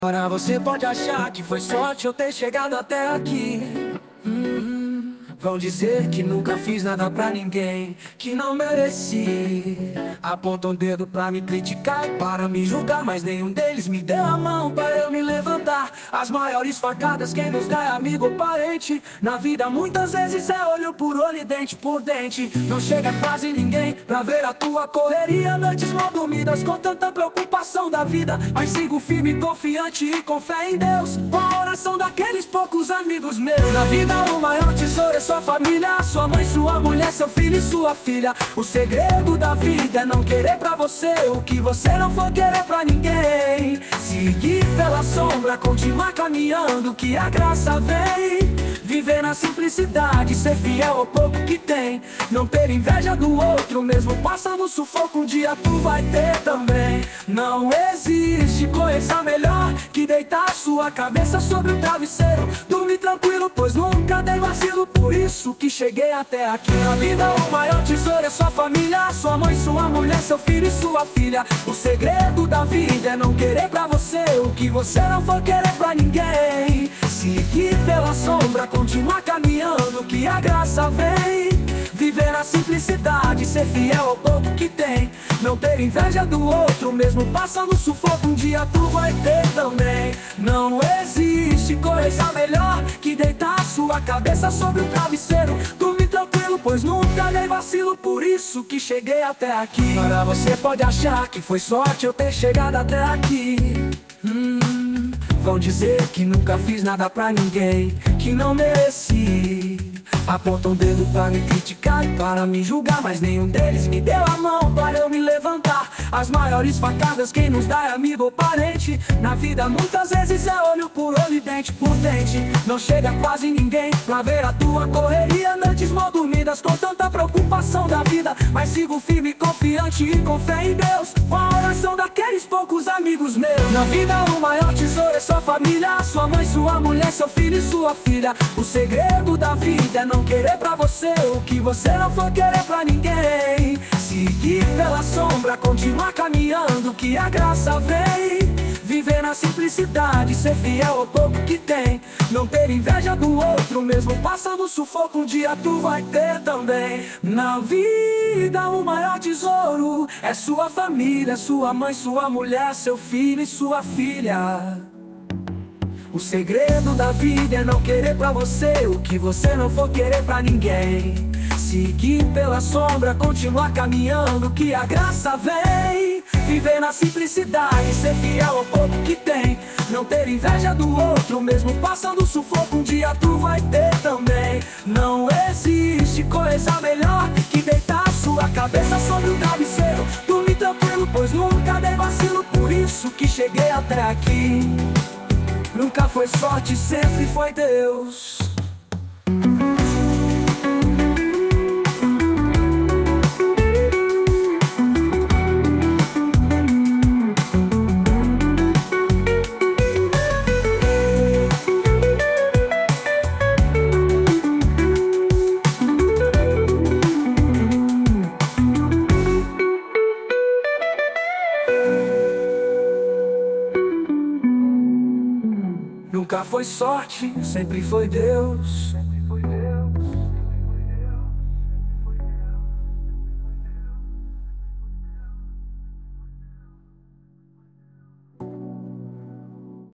Agora você pode achar que foi sorte eu ter chegado até aqui. Vão dizer que nunca fiz nada pra ninguém, que não mereci. Apontam o dedo pra me criticar e para me julgar, mas nenhum deles me deu a mão para eu me levantar. As maiores facadas quem nos dá é amigo ou parente. Na vida muitas vezes é olho por olho e dente por dente. Não chega quase ninguém pra ver a tua correria. Noites mal dormidas com tanta preocupação da vida, mas sigo firme, confiante e com fé em Deus, com a oração daqueles poucos amigos meus. Na vida o maior tesouro é sua família, sua mãe, sua mulher, seu filho e sua filha. O segredo da vida é não querer pra você o que você não for querer pra ninguém. Seguir pela sombra, continuar caminhando que a graça vem. Viver na simplicidade, ser fiel ao pouco que tem. Não ter inveja do outro, mesmo passando sufoco, um dia tu vai ter também. Não existe coisa melhor que deitar sua cabeça sobre o travesseiro. Dormir tranquilo, pois nunca dei vacilo, por isso que cheguei até aqui. Na vida o maior tesouro é sua família, sua mãe, sua mulher, seu filho e sua filha. O segredo da vida é não querer pra você o que você não for querer pra ninguém. Seguir pela sombra, continuar caminhando que a graça vem. Viver na simplicidade, ser fiel ao pouco que tem. Não ter inveja do outro, mesmo passando sufoco, um dia tu vai ter também. Não existe coisa melhor que deitar sua cabeça sobre o travesseiro. Dormir tranquilo, pois nunca dei vacilo, por isso que cheguei até aqui. Agora você pode achar que foi sorte eu ter chegado até aqui. Vão dizer que nunca fiz nada pra ninguém, que não mereci. Apontam o dedo pra me criticar e para me julgar, mas nenhum deles me deu a mão para eu me levantar. As maiores facadas quem nos dá é amigo ou parente. Na vida muitas vezes é olho por olho e dente por dente. Não chega quase ninguém pra ver a tua correria. Noites mal dormidas com tanta preocupação da vida, mas sigo firme, confiante e com fé em Deus, com a oração daqueles poucos amigos meus. Na vida o maior tesouro é sua família, sua mãe, sua mulher, seu filho e sua filha. O segredo da vida é não querer pra você o que você não for querer pra ninguém. Seguir pela sombra, continuar caminhando que a graça vem. Viver na simplicidade, ser fiel ao pouco que tem. Não ter inveja do outro, mesmo passando sufoco, um dia tu vai ter também. Na vida o maior tesouro é sua família, sua mãe, sua mulher, seu filho e sua filha. O segredo da vida é não querer pra você o que você não for querer pra ninguém. Seguir pela sombra, continuar caminhando que a graça vem. Viver na simplicidade, ser fiel ao pouco que tem. Não ter inveja do outro, mesmo passando sufoco, um dia tu vai ter também. Não existe coisa melhor que deitar sua cabeça sobre o travesseiro. Dormir tranquilo, pois nunca dei vacilo, por isso que cheguei até aqui. Nunca foi sorte, sempre foi Deus. Nunca foi sorte, sempre foi Deus.